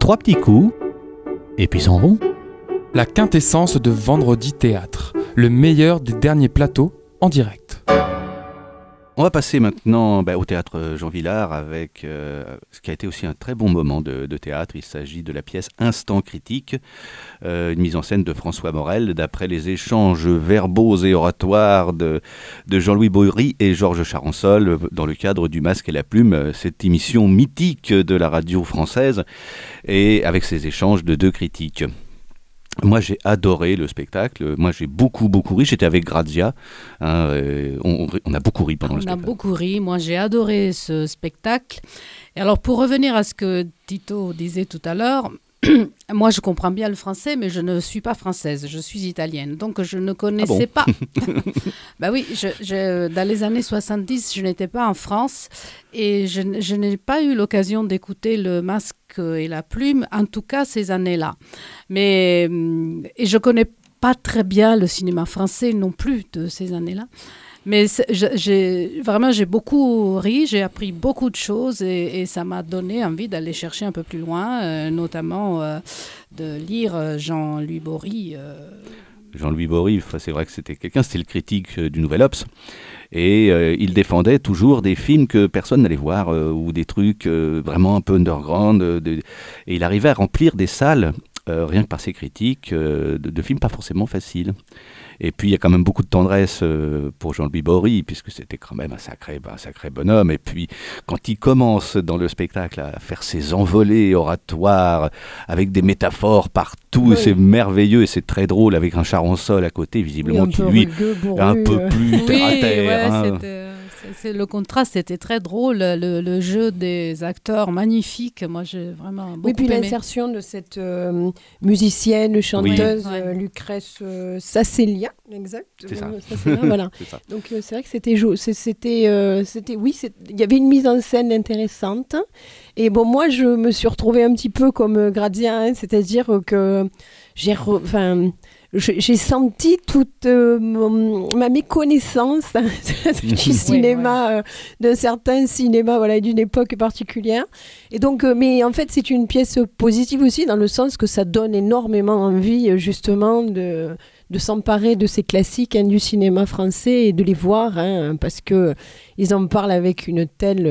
3 petits coups, et puis s'en vont. La quintessence de Vendredi Théâtre, le meilleur des derniers plateaux en direct. On va passer maintenant au théâtre Jean Vilar avec ce qui a été aussi un très bon moment de théâtre. Il s'agit de la pièce Instant critique, une mise en scène de François Morel d'après les échanges verbaux et oratoires de Jean-Louis Bory et Georges Charançol dans le cadre du Masque et la Plume, cette émission mythique de la radio française, et avec ces échanges de 2 critiques. Moi, j'ai adoré le spectacle. Moi, j'ai beaucoup ri. J'étais avec Grazia. On a beaucoup ri pendant le spectacle. On a beaucoup ri. Moi, j'ai adoré ce spectacle. Et alors, pour revenir à ce que Tito disait tout à l'heure, moi, je comprends bien le français, mais je ne suis pas française. Je suis italienne. Donc, je ne connaissais pas. Bah oui, dans les années 70, je n'étais pas en France et je n'ai pas eu l'occasion d'écouter le Masque et la Plume, en tout cas ces années-là. Mais et je connais pas très bien le cinéma français non plus de ces années-là. Mais j'ai beaucoup ri, j'ai appris beaucoup de choses et ça m'a donné envie d'aller chercher un peu plus loin, notamment de lire Jean-Louis Bory. Jean-Louis Bory, c'est vrai que c'était le critique du Nouvel Obs. Et il défendait toujours des films que personne n'allait voir ou des trucs vraiment un peu underground. Et il arrivait à remplir des salles, rien que par ses critiques, de films pas forcément faciles. Et puis il y a quand même beaucoup de tendresse pour Jean-Louis Bory, puisque c'était quand même un sacré bonhomme. Et puis quand il commence dans le spectacle à faire ses envolées oratoires avec des métaphores partout, oui. C'est merveilleux et c'est très drôle avec un Charançol à côté, visiblement, qui lui est un peu plus terre à terre. Le contraste était très drôle, le jeu des acteurs magnifique. Moi, j'ai vraiment beaucoup aimé. Oui, puis l'insertion de cette musicienne, chanteuse, oui. Lucrèce Sasselia, exact. C'est ça. Sasselia, voilà. C'est ça. Donc c'est vrai que il y avait une mise en scène intéressante. Et bon, moi, je me suis retrouvée un petit peu comme Grazia, c'est-à-dire que j'ai senti toute ma méconnaissance du cinéma, d'un certain cinéma, d'une époque particulière. Et donc, mais en fait, c'est une pièce positive aussi, dans le sens que ça donne énormément envie, justement, de s'emparer de ces classiques du cinéma français et de les voir, parce qu'ils en parlent avec une telle...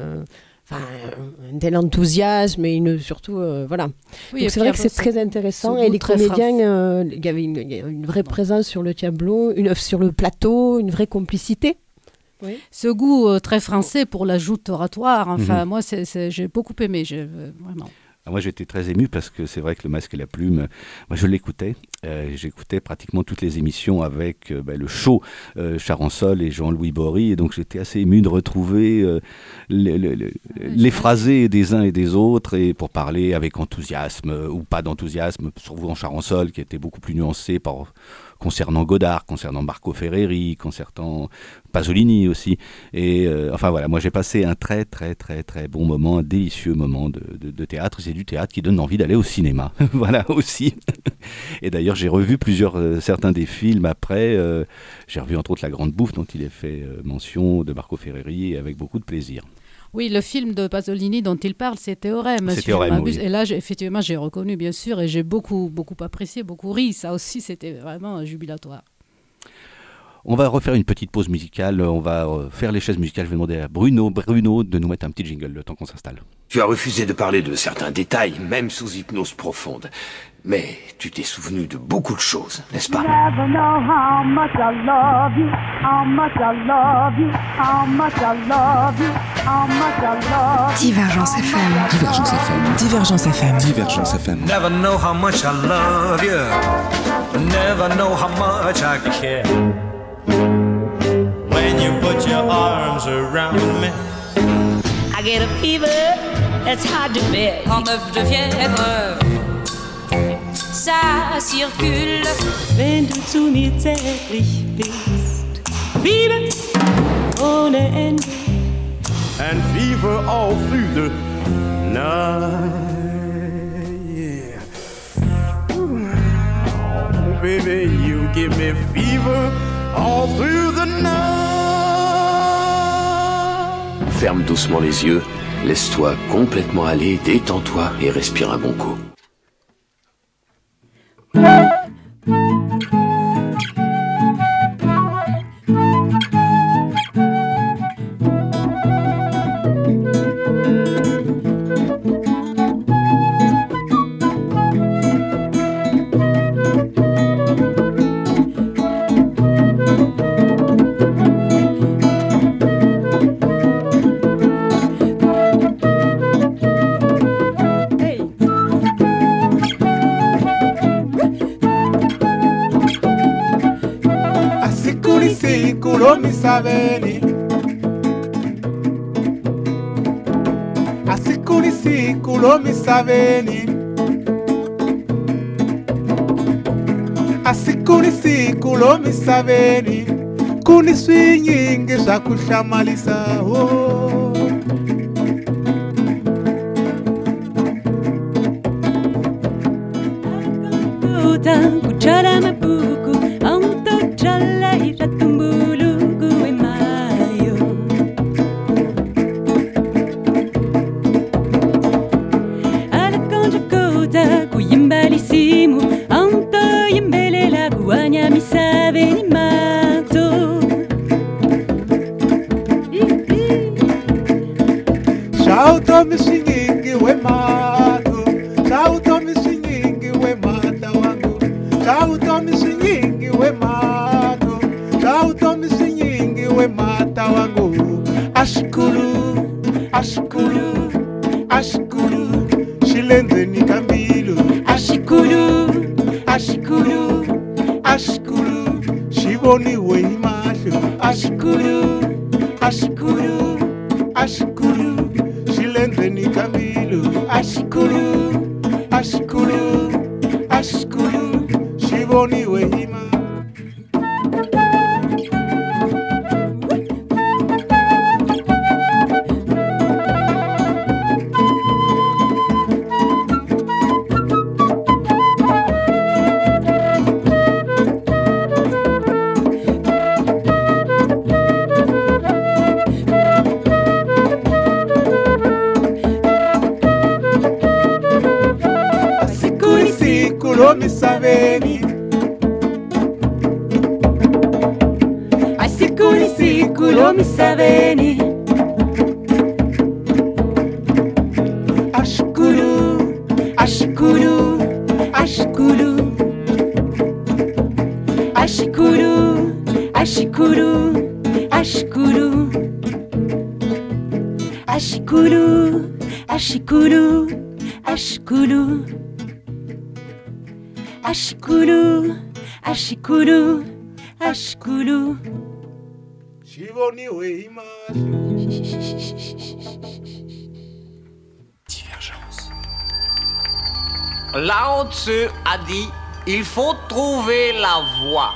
un tel enthousiasme et surtout voilà. Oui, donc c'est vrai que c'est très intéressant et les comédiens il y avait une vraie présence sur le tableau, sur le plateau, une vraie complicité. Oui. Ce goût très français pour la joute oratoire, moi j'ai beaucoup aimé, vraiment. Moi, j'étais très ému parce que c'est vrai que le Masque et la Plume, moi, je l'écoutais. J'écoutais pratiquement toutes les émissions avec le show Charançol et Jean-Louis Bory. Et donc, j'étais assez ému de retrouver les phrasés des uns et des autres et pour parler avec enthousiasme ou pas d'enthousiasme, surtout en Charançol qui était beaucoup plus nuancé concernant Godard, concernant Marco Ferreri, concernant Pasolini aussi. Et voilà, moi j'ai passé un très très très très bon moment, un délicieux moment de théâtre. C'est du théâtre qui donne envie d'aller au cinéma. Voilà aussi. Et d'ailleurs j'ai revu certains des films après. J'ai revu entre autres La Grande Bouffe dont il est fait mention de Marco Ferreri avec beaucoup de plaisir. Oui, le film de Pasolini dont il parle, c'est Théorème. C'est Théorème, oui. Et là, effectivement, j'ai reconnu, bien sûr, et j'ai beaucoup, beaucoup apprécié, beaucoup ri. Ça aussi, c'était vraiment jubilatoire. On va refaire une petite pause musicale. On va faire les chaises musicales. Je vais demander à Bruno de nous mettre un petit jingle le temps qu'on s'installe. Tu as refusé de parler de certains détails, même sous hypnose profonde. Mais tu t'es souvenu de beaucoup de choses, n'est-ce pas? Never know how much I love you, how much I love you, how much I love you, how much I love you. Divergence FM. Divergence FM. Divergence FM. Divergence FM. Never know how much I love you. Never know how much I care. When you put your arms around me, I get a fever that's hard to bear. 39 de fièvre, ça circule. Wenn du zu mir zärtlich bist, Liebe ohne Ende. And fever all through the night. Yeah. Oh, baby, you give me fever all through the night. Ferme doucement les yeux Laisse-toi complètement aller, détends-toi et respire un bon coup. Saveni asikuli siku lomi saveni asikuli siku lomi saveni kuni swinyingi swa ku hlamalisa kuchara mabuku anto chala iratumbulu Balissimo, Anto Yembele la guagna mi sa venimato. Ciao Tommy singing we mato, ciao Tommy singing we mata wangu, ciao Tommy singing we mato, ciao Tommy singing we mata wangu. Ashkulu, ashkulu, ashkulu, shilende ni kambilo. Ashikulu, ashikulu, ashikulu, shivoni weimasho. Ashikulu, ashikulu, ashikulu, shilende ni kamilo. Ashikulu, ashikulu, ashikulu, shivoni weimasho. Mi saveni Asiculi siculo mi saveni Ashkulu, ashkulu, ashkulu, ashkulu, ashkulu, ashkulu, ashkulu, ashkulu, ashkulu. Ashkulu, ashkulu, ashkulu. Shivoni weimasho. Divergence. Lao Tzu a dit, il faut trouver la voie.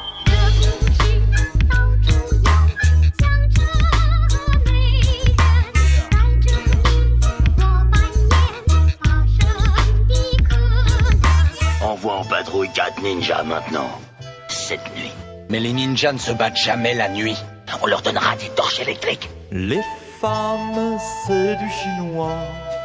Envoie en patrouille 4 ninjas maintenant. Cette nuit. Mais les ninjas ne se battent jamais la nuit. On leur donnera des torches électriques. Les femmes, c'est du chinois.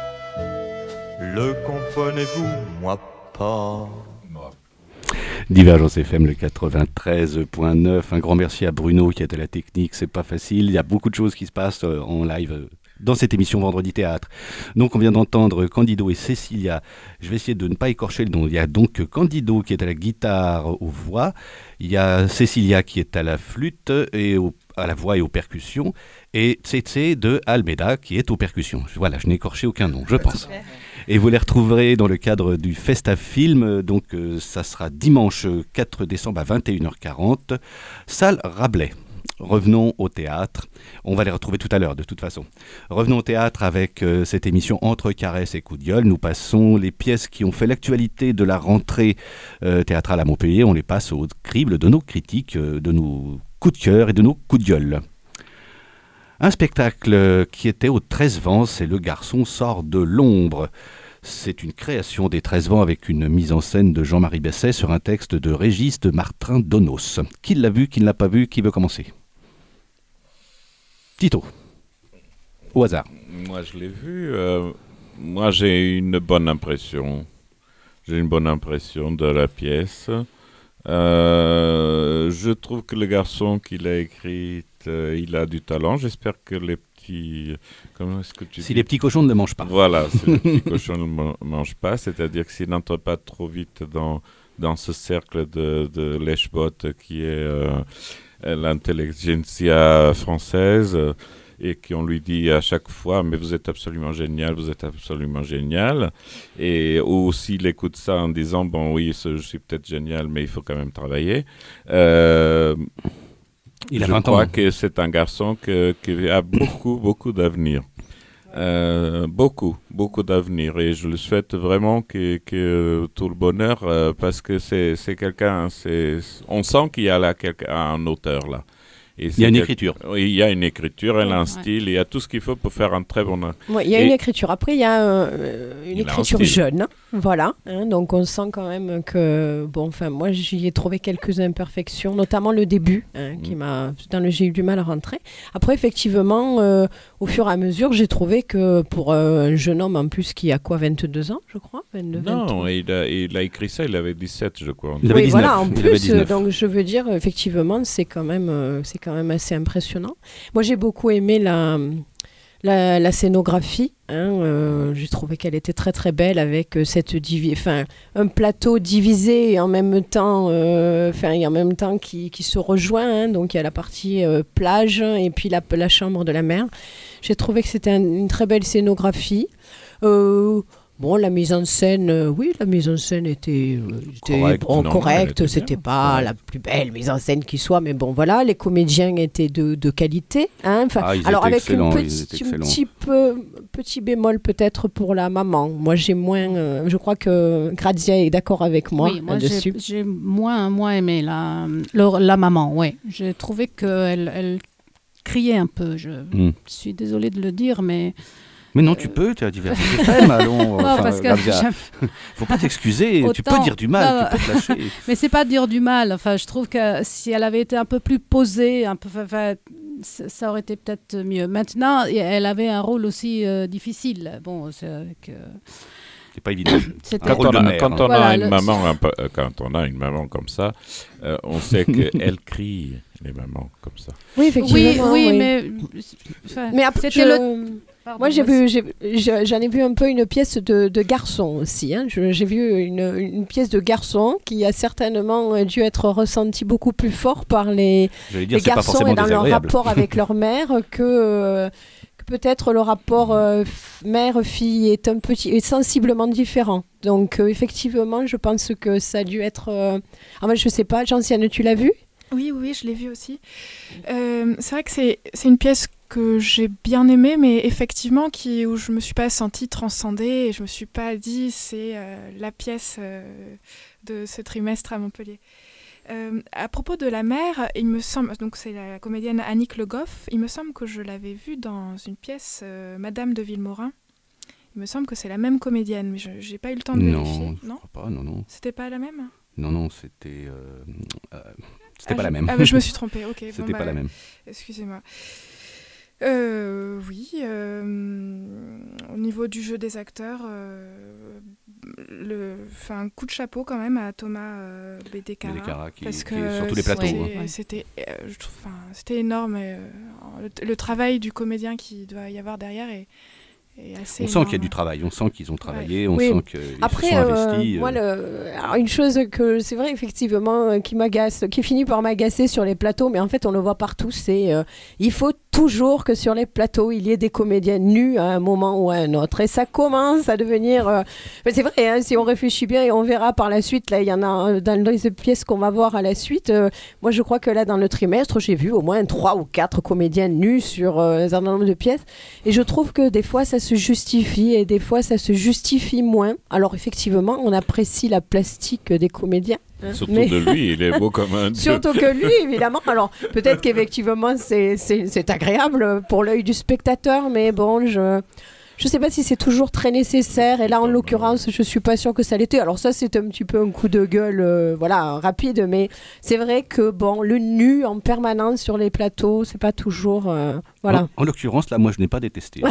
Le comprenez-vous, moi pas. Divergence FM, le 93.9. Un grand merci à Bruno qui est à la technique. C'est pas facile. Il y a beaucoup de choses qui se passent en live dans cette émission Vendredi Théâtre. Donc on vient d'entendre Candido et Cécilia. Je vais essayer de ne pas écorcher le nom. Il y a donc Candido qui est à la guitare, aux voix. Il y a Cécilia qui est à la flûte et à la voix et aux percussions. Et Tsetse de Almeida qui est aux percussions. Voilà, je n'ai écorché aucun nom, je pense. Et vous les retrouverez dans le cadre du Festa Film. Donc ça sera dimanche 4 décembre à 21h40. Salle Rabelais. Revenons au théâtre. On va les retrouver tout à l'heure, de toute façon. Revenons au théâtre avec cette émission Entre caresses et coups de gueule. Nous passons les pièces qui ont fait l'actualité de la rentrée théâtrale à Montpellier. On les passe au crible de nos critiques, de nos coups de cœur et de nos coups de gueule. Un spectacle qui était au 13 Vents, c'est Le Garçon sort de l'ombre. C'est une création des 13 Vents avec une mise en scène de Jean-Marie Besset sur un texte de Régis de Martin Donos. Qui l'a vu, qui ne l'a pas vu, qui veut commencer ? Tito. Au hasard. Moi, je l'ai vu. Moi, j'ai une bonne impression. J'ai une bonne impression de la pièce. Je trouve que le garçon qui l'a écrite, il a du talent. J'espère que les petits... Comment est-ce que tu dis ? Les petits cochons ne le mangent pas. Voilà, si les petits cochons ne le mangent pas, c'est-à-dire que s'ils n'entrent pas trop vite dans ce cercle de lèche-bot qui est l'intelligentsia française, et qu'on lui dit à chaque fois « mais vous êtes absolument génial, vous êtes absolument génial ». Ou s'il écoute ça en disant « bon oui, je suis peut-être génial, mais il faut quand même travailler ». Il a je 20 crois ans. que c'est un garçon qui a beaucoup d'avenir. Beaucoup d'avenir. Et je le souhaite vraiment que tout le bonheur, parce que c'est quelqu'un, on sent qu'il y a là un auteur là. Il y a une écriture. Oui, il y a une écriture, il a un style, il y a tout ce qu'il faut pour faire un très bon... Ouais, il y a une écriture. Après, il y a une écriture jeune. Voilà. Donc, on sent quand même que... Bon, enfin, moi, j'y ai trouvé quelques imperfections, notamment le début, j'ai eu du mal à rentrer. Après, effectivement, au fur et à mesure, j'ai trouvé que pour un jeune homme, en plus, qui a quoi, 22 ans, je crois 22, Non, il a écrit ça, il avait 17, je crois. Il avait 19. Voilà, en plus, donc je veux dire, effectivement, c'est quand même assez impressionnant. Moi, j'ai beaucoup aimé la scénographie. J'ai trouvé qu'elle était très très belle avec un plateau divisé et en même temps, qui se rejoint. Donc il y a la partie plage et puis la chambre de la mer. J'ai trouvé que c'était une très belle scénographie. Bon, la mise en scène, était correcte. C'était pas la plus belle mise en scène qui soit, mais bon, voilà, les comédiens étaient de qualité. Alors, avec petit bémol peut-être pour la maman. Moi, j'ai moins... je crois que Grazia est d'accord avec moi. Oui, moi, j'ai moins aimé la maman, oui. J'ai trouvé qu'elle criait un peu. Je suis désolée de le dire, mais... Mais non, tu peux, tu as Divergence FM, allons. Parce que faut pas t'excuser, tu peux dire du mal, tu peux te lâcher. Mais c'est pas dire du mal. Enfin, je trouve que si elle avait été un peu plus posée, ça aurait été peut-être mieux. Maintenant, elle avait un rôle aussi difficile. Bon, c'est pas évident. Quand on a une maman comme ça, on sait qu'elle crie. Les mamans comme ça. Oui, effectivement. Oui. Mais après, moi, j'en ai vu un peu une pièce de garçon aussi. J'ai vu une pièce de garçon qui a certainement dû être ressentie beaucoup plus fort par les garçons et dans leur rapport avec leur mère que peut-être le rapport mère-fille est sensiblement différent. Donc, effectivement, je pense que ça a dû être... moi, je sais pas, Gentiane, tu l'as vu ? Oui, je l'ai vu aussi. C'est vrai que c'est une pièce que j'ai bien aimée, mais effectivement où je me suis pas sentie transcendée et je me suis pas dit c'est la pièce de ce trimestre à Montpellier. À propos de la mère, il me semble, donc c'est la comédienne Annick Le Goff, il me semble que je l'avais vue dans une pièce Madame de Vilmorin. Il me semble que c'est la même comédienne, mais j'ai pas eu le temps de vérifier. Non, je crois pas, non. C'était pas la même ? Non, c'était pas la même. Je me suis trompée, ok. C'était pas la même. Excusez-moi. Oui, au niveau du jeu des acteurs, un coup de chapeau quand même à Thomas Bédécara qui est sur tous les plateaux. C'était énorme. Le travail du comédien qu'il doit y avoir derrière est assez on sent qu'il y a du travail, on sent qu'ils ont travaillé, on sent qu'ils se sont investis. Moi, alors une chose que c'est vrai effectivement qui m'agace, qui finit par m'agacer sur les plateaux, mais en fait on le voit partout, c'est il faut toujours que sur les plateaux il y ait des comédiens nus à un moment ou à un autre, et ça commence à devenir c'est vrai, si on réfléchit bien, et on verra par la suite, là il y en a dans les pièces qu'on va voir à la suite, moi je crois que là dans le trimestre j'ai vu au moins 3 ou 4 comédiens nus sur un certain nombre de pièces, et je trouve que des fois ça se justifie et des fois ça se justifie moins. Alors effectivement on apprécie la plastique des comédiens, surtout de lui, il est beau comme un dieu. Surtout que lui, évidemment. Alors, peut-être qu'effectivement, c'est agréable pour l'œil du spectateur, mais bon, je sais pas si c'est toujours très nécessaire. Et là, en l'occurrence, je suis pas sûre que ça l'était. Alors ça, c'est un petit peu un coup de gueule, rapide, mais c'est vrai que bon, le nu en permanence sur les plateaux, c'est pas toujours Voilà. En l'occurrence, là, moi, je n'ai pas détesté.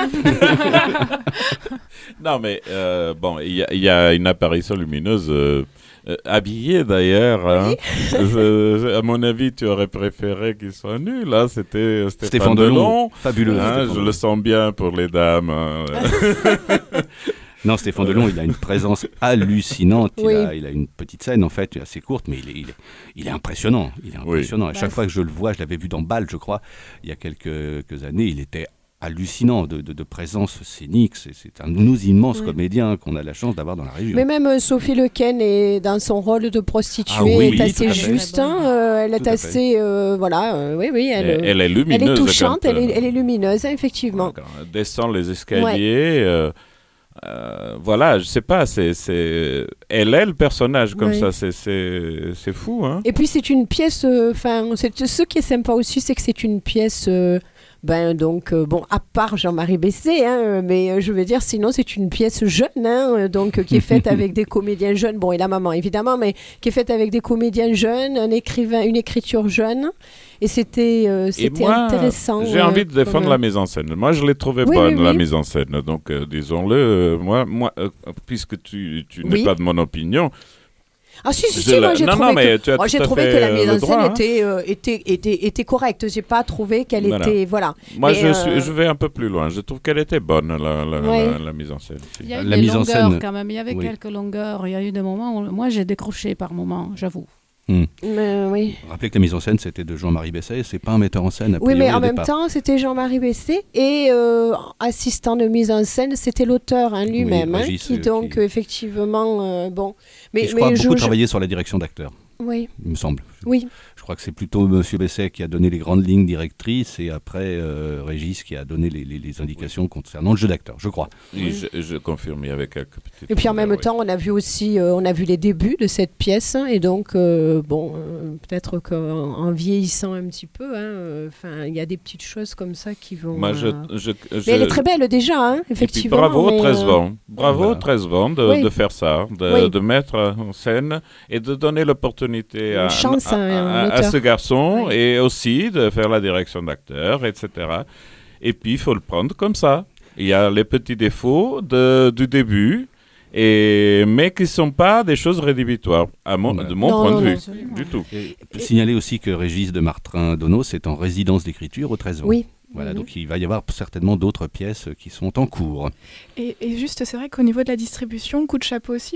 Non, mais il y a une apparition lumineuse habillée d'ailleurs. Hein. À mon avis, tu aurais préféré qu'il soit nu. Là, c'était Stéphane Delon. Fabuleux. Hein, je le sens bien pour les dames. Hein. Non, Stéphane Delon, il a une présence hallucinante. Oui. Il a une petite scène, en fait, assez courte, mais il est impressionnant. Il est impressionnant. Oui. À chaque fois que je le vois, je l'avais vu dans Bâle, je crois, il y a quelques années, il était hallucinant de présence scénique. C'est un de nos immenses comédiens qu'on a la chance d'avoir dans la région. Mais même Sophie Lequen est dans son rôle de prostituée est assez juste. Elle est assez oui. Elle est lumineuse. Elle est touchante. Elle est lumineuse, effectivement. Quand elle descend les escaliers. Voilà, je sais pas, elle est le personnage comme ça, c'est fou, hein. Et puis c'est une pièce, ce qui est sympa aussi, c'est que c'est une pièce, à part Jean-Marie Bessé, hein, mais je veux dire, sinon c'est une pièce jeune, qui est faite avec des comédiens jeunes, et la maman évidemment, mais qui est faite avec des comédiens jeunes, un écrivain, une écriture jeune. Et c'était intéressant. J'ai envie de défendre la mise en scène. Moi, je l'ai trouvé bonne, la mise en scène. Donc, disons-le, moi, puisque tu n'es pas de mon opinion. Ah si, moi j'ai trouvé que la mise en scène était correcte. J'ai pas trouvé qu'elle était... Voilà. Moi, je vais un peu plus loin. Je trouve qu'elle était bonne, la mise en scène. Il y a eu des longueurs quand même. Il y avait quelques longueurs. Il y a eu des moments où moi, j'ai décroché par moments, j'avoue. Oui. Rappelez que la mise en scène, c'était de Jean-Marie Besset, c'est pas un metteur en scène. Oui, mais en même temps, c'était Jean-Marie Besset et assistant de mise en scène, c'était l'auteur lui-même, qui effectivement, Mais je crois beaucoup travaillé sur la direction d'acteurs. Oui. Il me semble. Oui. Je crois que c'est plutôt M. Besset qui a donné les grandes lignes directrices et après Régis qui a donné les indications concernant le jeu d'acteur, je crois. Oui. Je confirme, il y avait quelques petites... Et puis en même temps, on a vu aussi les débuts de cette pièce et donc, peut-être qu'en vieillissant un petit peu, il y a des petites choses comme ça qui vont... Moi, Mais elle est très belle déjà, effectivement. Et puis, bravo Trezevant. Bravo Trezevant de faire ça, de mettre en scène et de donner l'opportunité à ce garçon et aussi de faire la direction d'acteur, etc. Et puis, il faut le prendre comme ça. Il y a les petits défauts du début, mais qui ne sont pas des choses rédhibitoires, de mon point de vue, du tout. Et signaler aussi que Régis de Martin-Donos est en résidence d'écriture au Trezevant. Oui. Voilà, donc il va y avoir certainement d'autres pièces qui sont en cours. Et juste, c'est vrai qu'au niveau de la distribution, coup de chapeau aussi,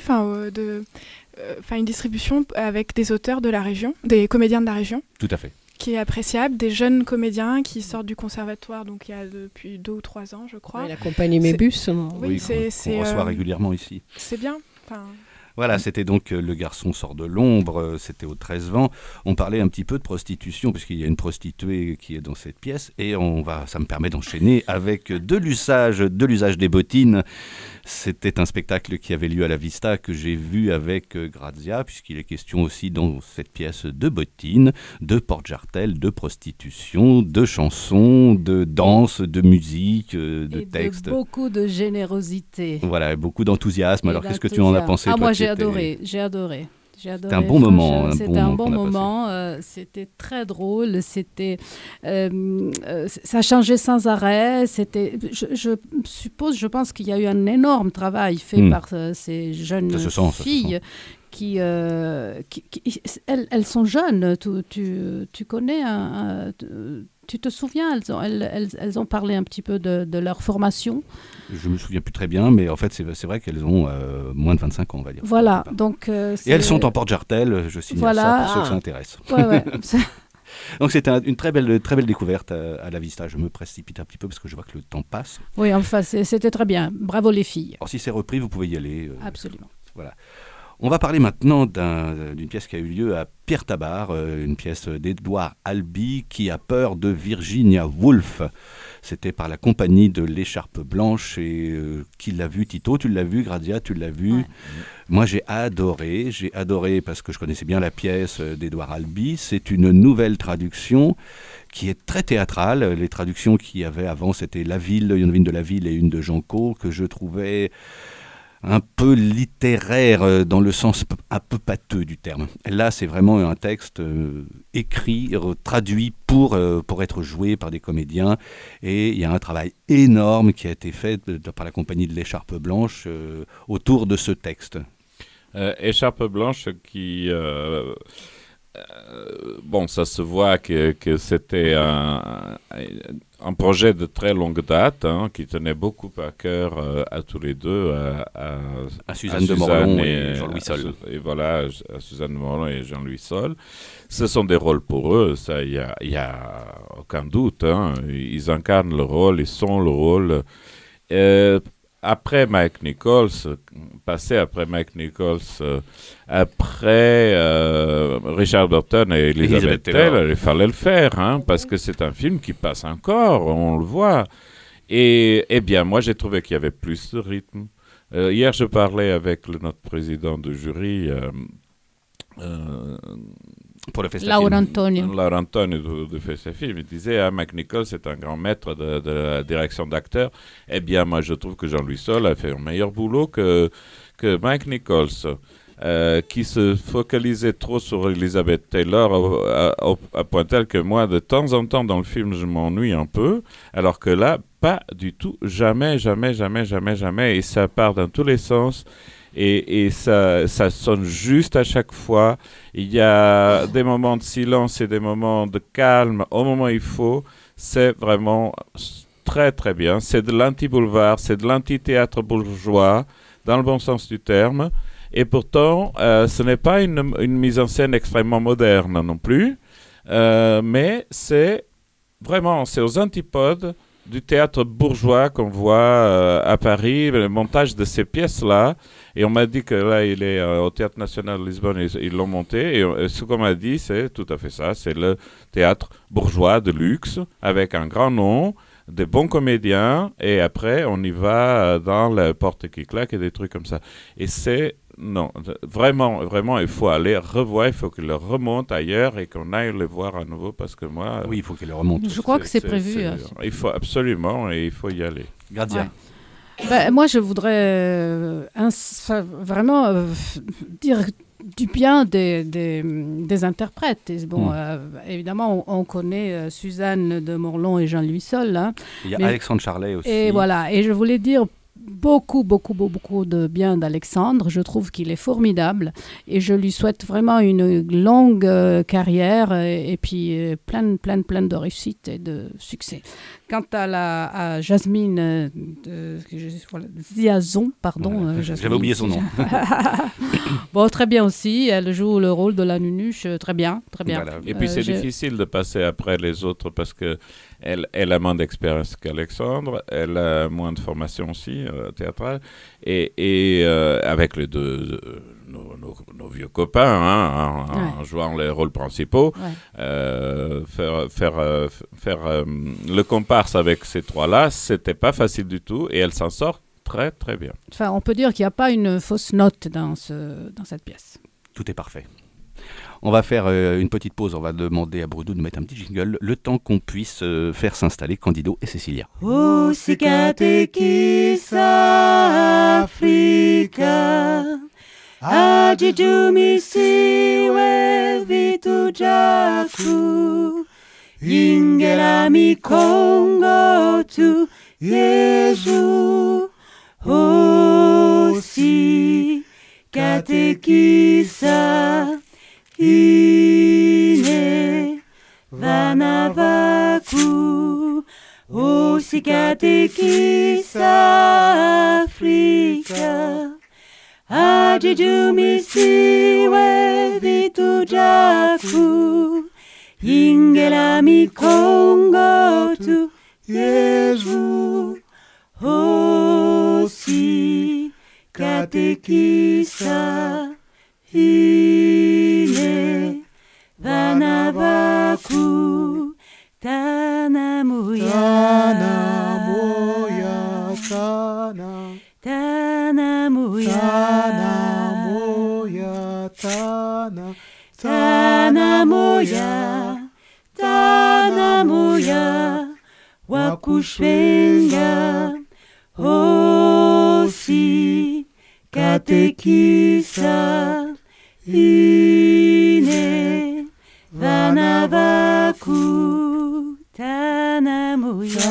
une distribution avec des auteurs de la région, des comédiens de la région. Tout à fait. Qui est appréciable, des jeunes comédiens qui sortent du conservatoire, donc il y a depuis 2 ou 3 ans, je crois. Oui, la compagnie Mébus. Oui, qu'on reçoit régulièrement ici. C'est bien. Voilà, c'était donc Le garçon sort de l'ombre, c'était au Trezevant. On parlait un petit peu de prostitution, puisqu'il y a une prostituée qui est dans cette pièce, et ça me permet d'enchaîner avec de l'usage des bottines. C'était un spectacle qui avait lieu à la Vista, que j'ai vu avec Grazia, puisqu'il est question aussi dans cette pièce de bottines, de porte-jartel, de prostitution, de chansons, de danse, de musique, de textes. De beaucoup de générosité. Voilà, beaucoup d'enthousiasme. Alors, qu'est-ce que tu en as pensé, toi? Moi, j'ai adoré. C'était un bon moment. C'était un bon moment. C'était très drôle. Ça changeait sans arrêt. Je pense qu'il y a eu un énorme travail fait par ces jeunes filles. Elles sont jeunes. Tu connais tu te souviens, elles ont parlé un petit peu de leur formation. Je me souviens plus très bien, mais en fait, c'est vrai qu'elles ont moins de 25 ans, on va dire. Voilà, donc... et elles sont en porte-jartel, je signale ça pour ceux que ça intéresse. Ouais. Donc c'était une très belle découverte à la Vista. Je me précipite un petit peu parce que je vois que le temps passe. Oui, enfin, c'était très bien. Bravo les filles. Alors si c'est repris, vous pouvez y aller. Absolument. Voilà. On va parler maintenant d'une pièce qui a eu lieu à Pierre Tabar, une pièce d'Édouard Albi qui a peur de Virginia Woolf. C'était par la compagnie de l'Écharpe Blanche et qui l'a vu, Tito, tu l'as vu, Grazia, tu l'as vu. Ouais. Moi j'ai adoré parce que je connaissais bien la pièce d'Édouard Albi. C'est une nouvelle traduction qui est très théâtrale. Les traductions qu'il y avait avant, c'était La Ville, il y en avait une de La Ville et une de Jean Caux que je trouvais un peu littéraire dans le sens un peu pâteux du terme. Là, c'est vraiment un texte écrit, traduit pour être joué par des comédiens. Et il y a un travail énorme qui a été fait par la compagnie de l'Écharpe Blanche autour de ce texte. Écharpe Blanche qui... bon, ça se voit que c'était un projet de très longue date qui tenait beaucoup à cœur à tous les deux, à Suzanne de Morlon et Jean-Louis Sol. Et voilà, à Suzanne de Morlon et Jean-Louis Sol. Ce sont des rôles pour eux, ça, il y a aucun doute. Ils incarnent le rôle, ils sont le rôle. Après Mike Nichols, après Richard Burton et Elizabeth Taylor, il fallait le faire, parce que c'est un film qui passe encore, on le voit. Et bien, moi, j'ai trouvé qu'il y avait plus de rythme. Hier, je parlais avec notre président de jury, pour le festival. Laura Antonio de Festival. Il disait Mike Nichols est un grand maître de la direction d'acteurs. Eh bien, moi, je trouve que Jean-Louis Sol a fait un meilleur boulot que Mike Nichols, qui se focalisait trop sur Elizabeth Taylor à point tel que moi, de temps en temps, dans le film, je m'ennuie un peu, alors que là, pas du tout. Jamais. Et ça part dans tous les sens. Et ça sonne juste à chaque fois. Il y a des moments de silence et des moments de calme au moment où il faut. C'est vraiment très très bien. C'est de l'anti-boulevard, c'est de l'anti-théâtre bourgeois, dans le bon sens du terme. Et pourtant, ce n'est pas une mise en scène extrêmement moderne non plus. Mais c'est aux antipodes du théâtre bourgeois qu'on voit à Paris, le montage de ces pièces-là. Et on m'a dit que là, il est au Théâtre National de Lisbonne, ils l'ont monté. Et ce qu'on m'a dit, c'est tout à fait ça. C'est le théâtre bourgeois de luxe, avec un grand nom, des bons comédiens. Et après, on y va dans la porte qui claque et des trucs comme ça. Et c'est... Non, vraiment, il faut aller revoir, il faut qu'il le remonte ailleurs et qu'on aille le voir à nouveau parce que moi... Oui, il faut qu'il le remonte. Je crois que c'est prévu. Il faut absolument, et il faut y aller. Gardia. Ouais. Moi, je voudrais vraiment dire du bien des interprètes. Et bon, évidemment, on connaît Suzanne de Morlon et Jean-Louis Sol. Il y a Alexandre Charlet aussi. Et voilà, et je voulais dire beaucoup de bien d'Alexandre. Je trouve qu'il est formidable et je lui souhaite vraiment une longue carrière et puis plein de réussite et de succès. Quant à Jasmine Ziazon, pardon. J'avais oublié son nom. Bon, très bien aussi. Elle joue le rôle de la Nunuche, très bien. Voilà. Et puis c'est difficile de passer après les autres parce que elle a moins d'expérience qu'Alexandre, elle a moins de formation aussi théâtrale, et avec les deux nos vieux copains, en jouant les rôles principaux, faire le comparse avec ces trois-là, c'était pas facile du tout, et elle s'en sort très très bien. Enfin, on peut dire qu'il n'y a pas une fausse note dans cette pièce. Tout est parfait. On va faire une petite pause, on va demander à Bruno de mettre un petit jingle, le temps qu'on puisse faire s'installer Candido et Cécilia. Usikateki Afrika Ajijumisiwe vitu jaku Ingela mikongo tu Yesu Osi katekisa Ine vanavaku Osi katekisa Afrika Ajijumisiwe vitu jaku Ingela mikongo tu Yesu Osi katekisa Ine vanavaku Tanamuya Tanamuya Wakushwenga Osi katekisa ine vanavaku tanamoya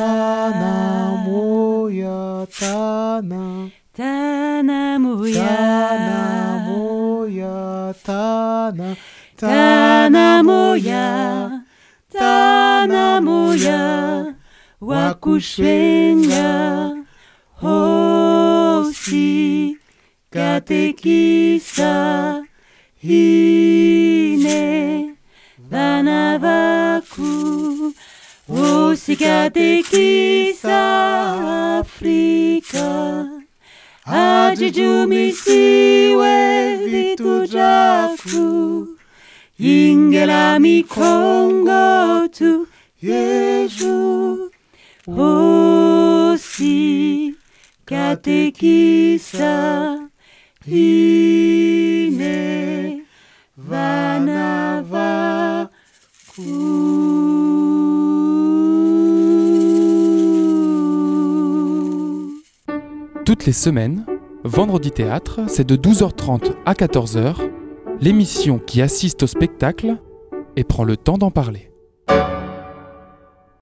tanamoya tana tanamoya tanamoya tana tanamoya tanamoya wakushenya hosi katekisa hine vanavaku hosi katekisa Afrika ajijumisiwe vitu jaku ingela mikongo tu yeju hosi katekisa hine vanavaku. Toutes les semaines, Vendredi Théâtre, c'est de 12h30 à 14h, l'émission qui assiste au spectacle et prend le temps d'en parler.